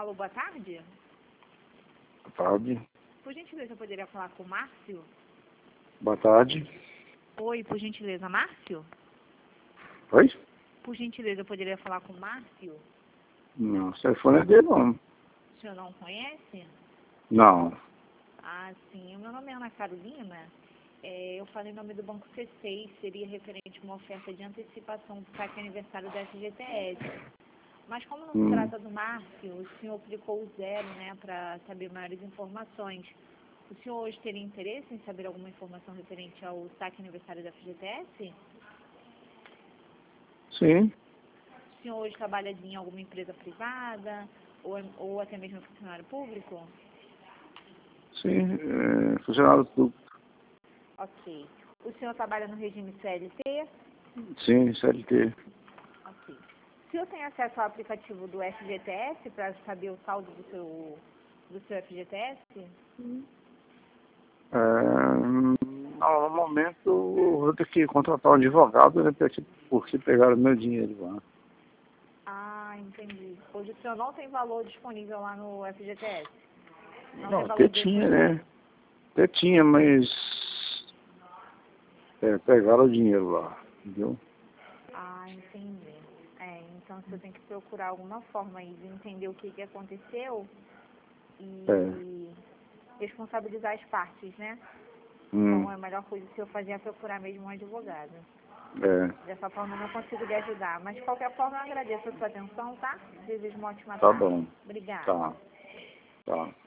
Alô, boa tarde. Boa tarde. Por gentileza, eu poderia falar com o Márcio? Boa tarde. Oi, por gentileza, Márcio? Oi? Por gentileza, eu poderia falar com o Márcio? Não, o telefone é dele, não. O senhor não conhece? Não. Ah, sim. O meu nome é Ana Carolina. Eu falei em nome do Banco C6, seria referente a uma oferta de antecipação do saque aniversário da FGTS. Mas como não se trata do Márcio, o senhor aplicou o 0, né, para saber maiores informações. O senhor hoje teria interesse em saber alguma informação referente ao saque aniversário da FGTS? Sim. O senhor hoje trabalha em alguma empresa privada ou até mesmo funcionário público? Sim, funcionário público. Ok. O senhor trabalha no regime CLT? Sim, CLT. Ok. O senhor tem acesso ao aplicativo do FGTS para saber o saldo do seu FGTS? No momento, eu vou ter que contratar um advogado, né, porque pegaram meu dinheiro lá. Ah, entendi. Hoje o senhor não tem valor disponível lá no FGTS? Não, Não, tem até valor tinha, disponível? né? Até tinha, mas pegaram o dinheiro lá, entendeu? Ah, entendi. Então você tem que procurar alguma forma aí de entender o que aconteceu e responsabilizar as partes, né? Então a melhor coisa que eu fazer é procurar mesmo um advogado. Dessa forma eu não consigo lhe ajudar. Mas de qualquer forma eu agradeço a sua atenção, tá? Desejo uma ótima Tá tarde. bom. Obrigada. Tá.